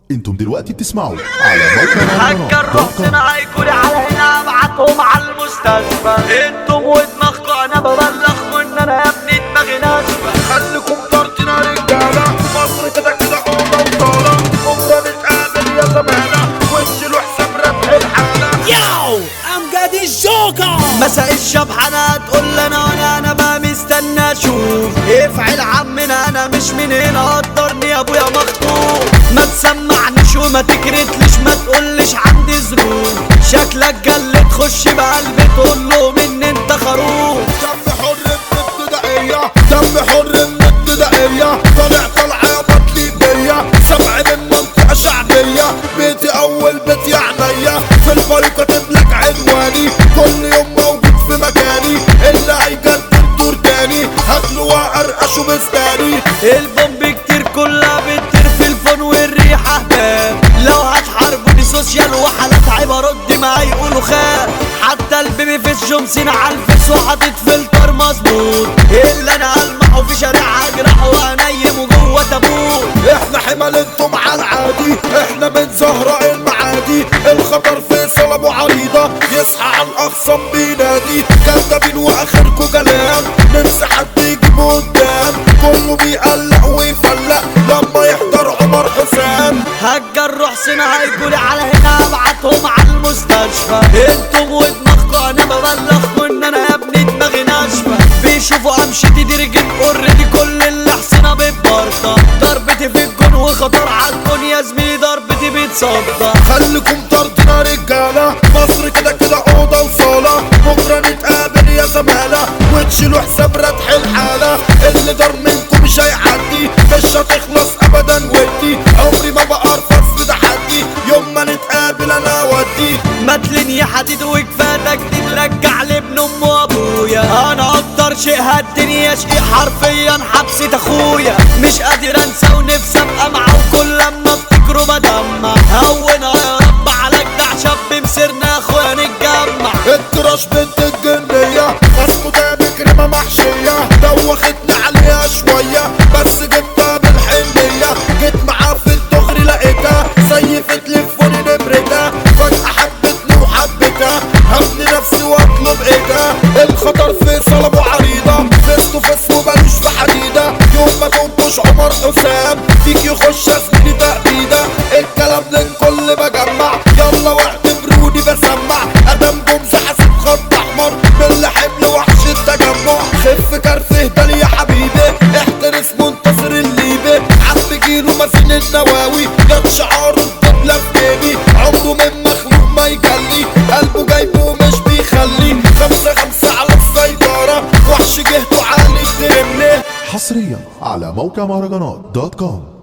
انتم دلوقتي بتسمعوا على موقع هتجرح صناعي كولي على هنا ابعتهم على المستشفى. انتم ودماغكم انا ببلغكم ان انا يا ابني دماغي ناشفه. خليكم طارتنا رجاله، مصر كده كده اوضه وصاله، بكره نتقابل يا زمانه وانشلوا حساب ربح الحاله. ياو امجد الجوكر مساء الشبحانه هتقول انا بقى مستنى اشوف. افعل عمنا انا مش من هنا، قدرني يا ابويا مخطوف. ما تسمعنيش وما تكرتليش، ما تقولش عندي ظروف. شكلك جل تخش بقلبي تقول له من انت خروف. دم حر من ابتدائيه، دم حر من ابتدائيه، طالعه يا بطلي بيا، سبع من منطقه شعبيه، بيتي اول بيت يا عينيا، في الفريق كاتب لك عنواني، كل يوم موجود في مكاني، اللي هيجدد دور تاني هاكله وارقشه بستاني. البومب كتير كلها بتطير في الفون والريحه هباب. لو هتحاربوني سوشيال وحالات عيب ارد ما هيقولوا خاب. حتى البيبي في الجمسين على الفيس وحاطط فلتر مظبوط، اللي انا هلمحه في شارع اجرحه وانيمه جوه تابوت. احنا حمال انتم على العادي، احنا من زهراء المعادي، الخطر في صلب وعريضة، يصحى على الاخصام بينادي، كذابين واخركوا كلام، ننسى حد يجيب قدام، كله بيقلق ويفلق لما يحضر عمر حسام. هتجرح صناعي كولي على هنا ابعتهم على المستشفى. انتم ودماغكم انا ببلغكم ان انا يا ابني دماغي ناشفه. بيشوفوا امشيتي دي رجل اوريدي، كل اللي حسنا ببرطه. ضربتي في الجون وخطر عالجون يا زميلي، ضربتي بتصدى. خليكم طردنا رجاله، مصر كده كده اوضه وصاله، بكره نتقابل يا زماله وتشيلوا حساب ربح الحاله. اللي دار منكم مش هيعدي، مش هتخلص ابدا ودي، عمري ما بقرفص في تحدي، يوم ما نتقابل انا اودي. متلين يا حديد وكفاتك ترجع لابن ام وابويا. انا اكتر شيء هدني يا شقيق حرفيا حبسة اخويا. مش قادر انسى ونفسي ابقى معاه، وكل لما افتكره بدمع. هونها يا رب على جدع شاب مسيرنا اخويا نتجمع. التراش بنت الجنية، اسمه ده بكريمة محشية، دوختني عليها شوية بس جبتها بالحنية، جيت معاه في الدغري لقيتها سيفت لي في فوني نمرتها، فجأة حبتني وحبتها، هبني نفسي واطلب ايدها. الخطر في صلب وعريضة، فيس تو فيس وبلوش في حديدة، يوم ما تنطش عمر حسام فيك يخش اسمي تأبيدة. الكلام للكل بجمع، يلا واعتبروني بسمع، ادم جمزة حاسب خط احمر من حمل وحش التجمع. خف كرف اهدى يا حبيبي، احترس منتصر الليبي، عم جيله مازن النواوي، جاب شعاره الدبلة في جيبي، عمره من مخلوق ما يجلي، قلبه جايبه مش بيخلي، 5-5 على السيطرة، وحش جهته عالي الدنيا. حصريا على موقع مهرجانات.com.